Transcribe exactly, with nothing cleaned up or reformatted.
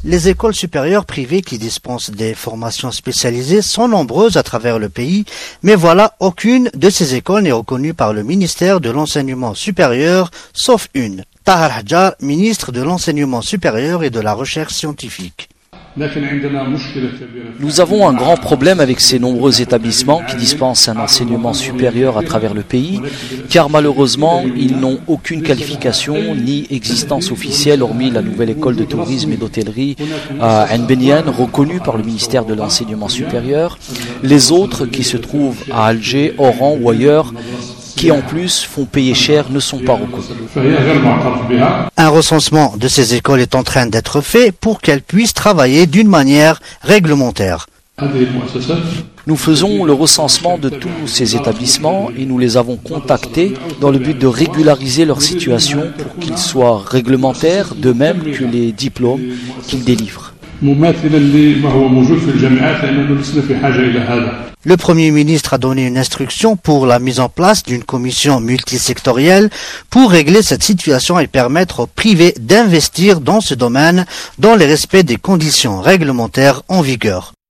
Les écoles supérieures privées qui dispensent des formations spécialisées sont nombreuses à travers le pays, mais voilà, aucune de ces écoles n'est reconnue par le ministère de l'Enseignement supérieur, sauf une. Tahar Hadjar, ministre de l'Enseignement supérieur et de la Recherche scientifique. Nous avons un grand problème avec ces nombreux établissements qui dispensent un enseignement supérieur à travers le pays, car malheureusement, ils n'ont aucune qualification ni existence officielle, hormis la nouvelle école de tourisme et d'hôtellerie à Ain Beniane, reconnue par le ministère de l'Enseignement supérieur. Les autres, qui se trouvent à Alger, Oran ou ailleurs, qui en plus font payer cher, ne sont pas reconnus. Un recensement de ces écoles est en train d'être fait pour qu'elles puissent travailler d'une manière réglementaire. Nous faisons le recensement de tous ces établissements et nous les avons contactés dans le but de régulariser leur situation pour qu'ils soient réglementaires, de même que les diplômes qu'ils délivrent. Le Premier ministre a donné une instruction pour la mise en place d'une commission multisectorielle pour régler cette situation et permettre au privé d'investir dans ce domaine dans le respect des conditions réglementaires en vigueur.